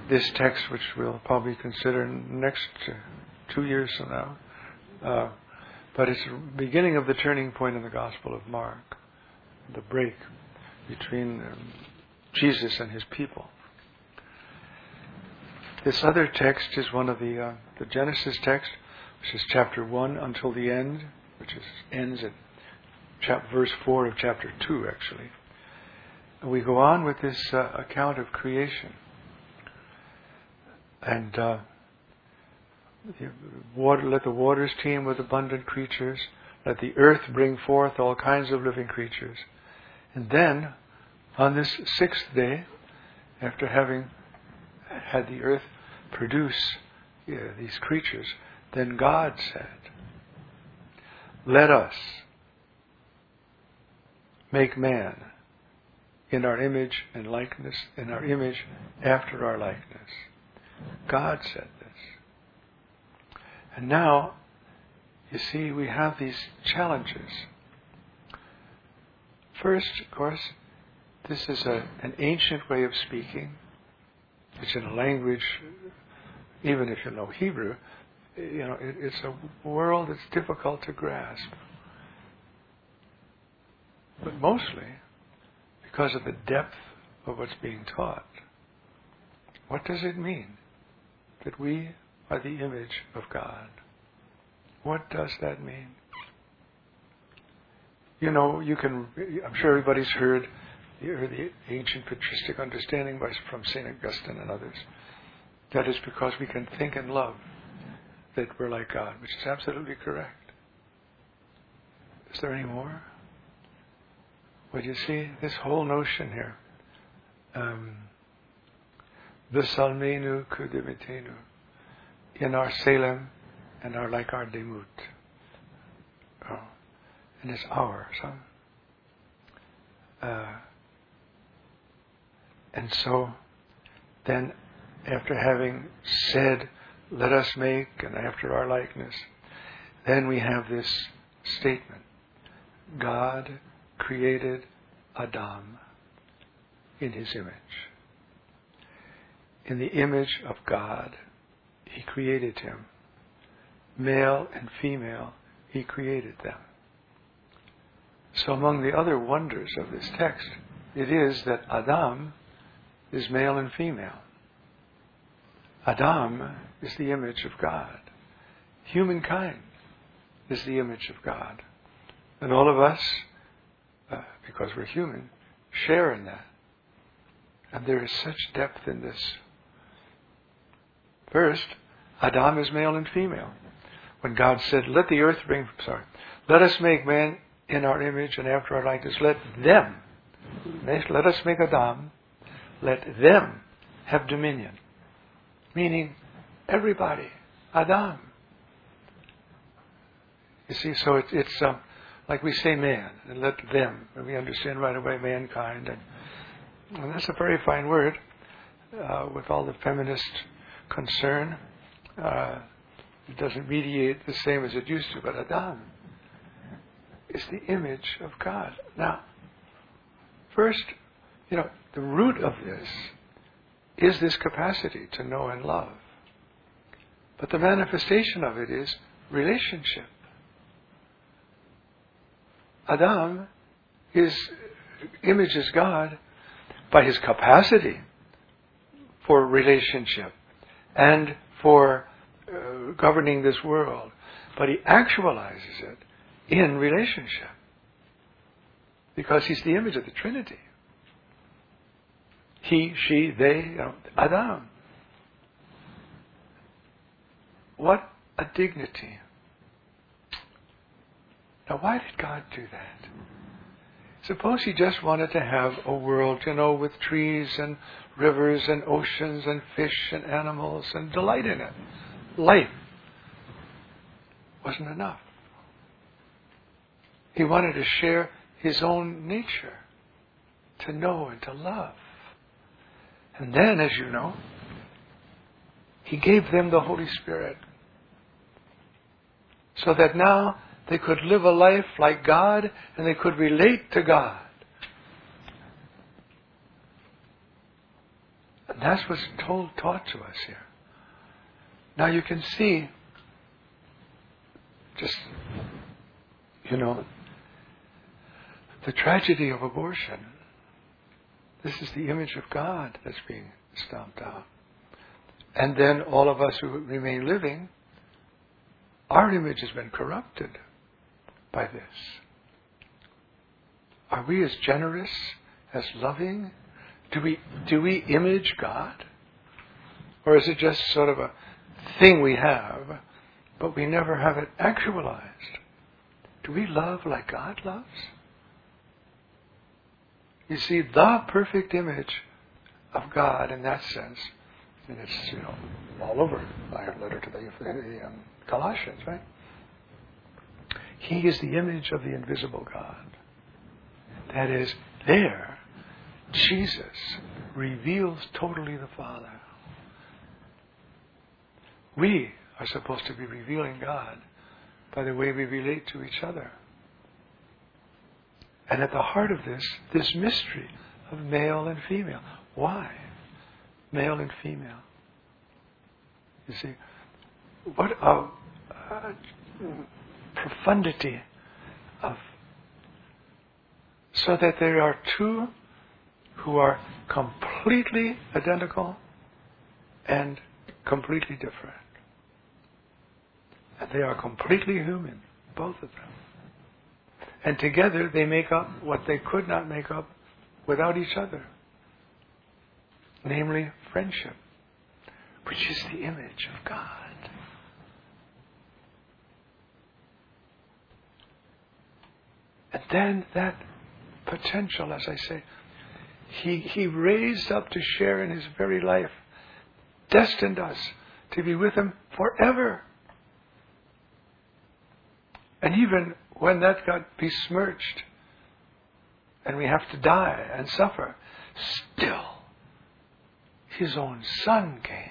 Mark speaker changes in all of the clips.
Speaker 1: this text, which we'll probably consider next 2 years from now. But it's the beginning of the turning point in the Gospel of Mark, the break between Jesus and his people. This other text is one of the Genesis text, which is chapter 1 until the end, which ends at verse 4 of chapter 2, actually. And we go on with this account of creation. And let the waters teem with abundant creatures. Let the earth bring forth all kinds of living creatures. And then, on this sixth day, after having had the earth produce these creatures, then God said, let us make man in our image and likeness, in our image after our likeness. God said this. And now, you see, we have these challenges. First, of course, this is an ancient way of speaking. It's in a language, even if you know Hebrew, it's a world that's difficult to grasp. But mostly because of the depth of what's being taught. What does it mean that we are the image of God? What does that mean? I'm sure everybody's heard the ancient patristic understanding from St. Augustine and others. That is because we can think and love that we're like God, which is absolutely correct. Is there any more? Well, you see, this whole notion here, V'salmenu kudimitenu, in our Salem and our like our demut. Oh, and it's ours. And so, then, after having said, let us make, and after our likeness, then we have this statement. God created Adam in his image. In the image of God, he created him. Male and female, he created them. So among the other wonders of this text, it is that Adam is male and female. Adam is the image of God. Humankind is the image of God. And all of us, because we're human, share in that. And there is such depth in this. First, Adam is male and female. When God said, let us make man in our image and after our likeness, let us make Adam, let them have dominion. Meaning, everybody, Adam. You see, so it's like we say man, and let them, and we understand right away mankind. And that's a very fine word, with all the feminist concern. It doesn't mediate the same as it used to, but Adam is the image of God. Now, first, the root of this is this capacity to know and love. But the manifestation of it is relationship. Adam images God by his capacity for relationship and for governing this world. But he actualizes it in relationship. Because he's the image of the Trinity. He, she, they, Adam. What a dignity. Now, why did God do that? Suppose he just wanted to have a world, with trees and rivers and oceans and fish and animals and delight in it. Life wasn't enough. He wanted to share his own nature, to know and to love. And then, as you know, he gave them the Holy Spirit. So that now they could live a life like God and they could relate to God. And That's what's taught to us here. Now you can see, just, the tragedy of abortion. This is the image of God that's being stomped out. And then all of us who remain living, our image has been corrupted by this. Are we as generous, as loving? Do we image God? Or is it just sort of a thing we have, but we never have it actualized? Do we love like God loves? You see, the perfect image of God in that sense, and it's, all over our letter to the Colossians, right? He is the image of the invisible God. That is, there, Jesus reveals totally the Father. We are supposed to be revealing God by the way we relate to each other. And at the heart of this mystery of male and female. Why? Male and female. You see, what a profundity of... So that there are two who are completely identical and completely different. And they are completely human, both of them. And together they make up what they could not make up without each other. Namely, friendship, which is the image of God. And then that potential, as I say, He raised up to share in His very life, destined us to be with Him forever. And even when that got besmirched and we have to die and suffer, still His own Son came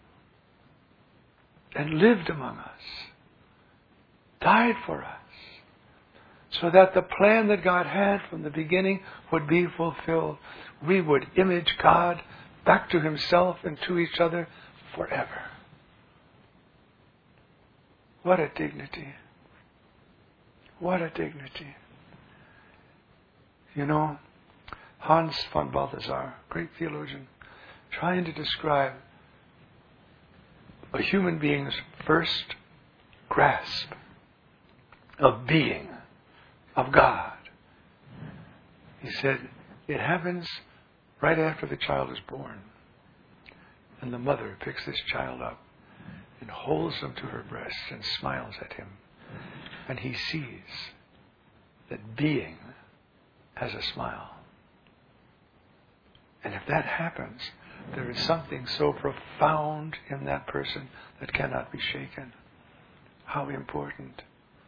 Speaker 1: and lived among us, died for us, so that the plan that God had from the beginning would be fulfilled. We would image God back to Himself and to each other forever. What a dignity. What a dignity. Hans von Balthasar, great theologian, trying to describe a human being's first grasp of being, of God. He said, it happens right after the child is born. And the mother picks this child up and holds him to her breast and smiles at him. And he sees that being has a smile. And if that happens, there is something so profound in that person that cannot be shaken. How important.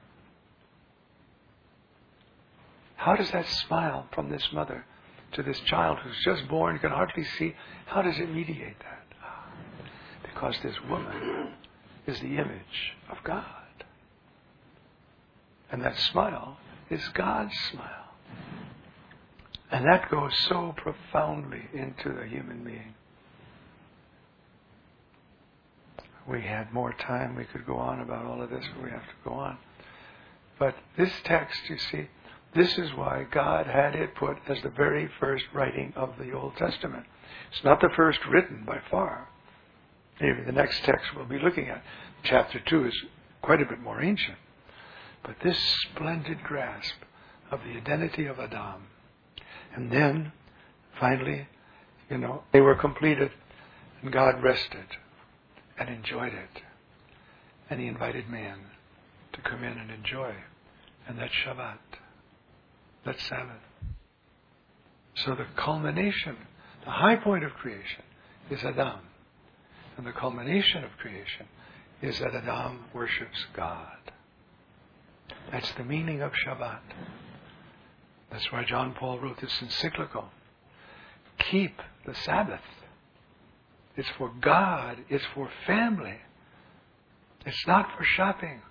Speaker 1: How does that smile from this mother to this child who's just born, you can hardly see, how does it mediate that? Because this woman is the image of God. And that smile is God's smile. And that goes so profoundly into the human being. We had more time, we could go on about all of this, but we have to go on. But this text, you see, this is why God had it put as the very first writing of the Old Testament. It's not the first written by far. Maybe the next text we'll be looking at, chapter 2, is quite a bit more ancient. But this splendid grasp of the identity of Adam. And then, finally, they were completed, and God rested and enjoyed it. And He invited man to come in and enjoy. And that's Shabbat. That's Sabbath. So the culmination, the high point of creation is Adam. And the culmination of creation is that Adam worships God. That's the meaning of Shabbat. That's why John Paul wrote this encyclical. Keep the Sabbath. It's for God. It's for family. It's not for shopping.